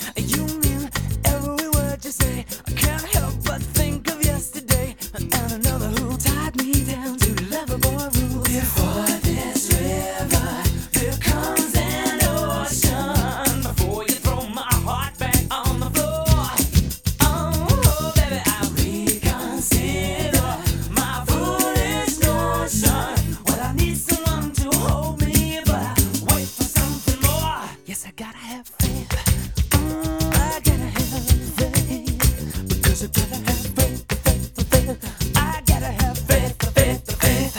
You mean every word you say. I can't help but think of yesterday and another who tied me down to Loverboy rules. Before this river, there comes an ocean. Before you throw my heart back on the floor, oh baby, I reconsider my foolish notion. Well, I need someone to hold me, but I wait for something more. Yes, I gotta have faith. I gotta have faith, because I gotta have faith. I gotta have faith.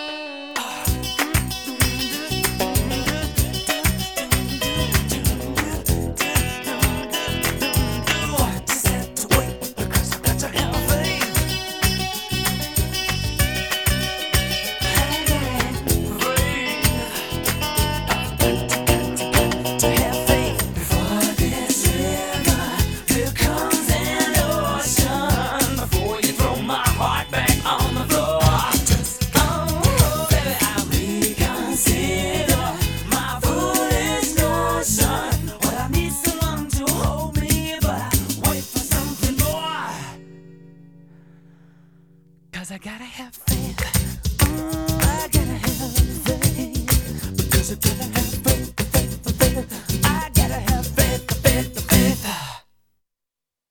Just have to wait, because I got to have faith. I gotta have faith. To have faith. Before this river, there comes an ocean. Before you throw my heart back on the floor, oh baby, I reconsider my foolish notion. Well, I need someone to hold me, but I wait for something more. 'Cause I gotta have faith.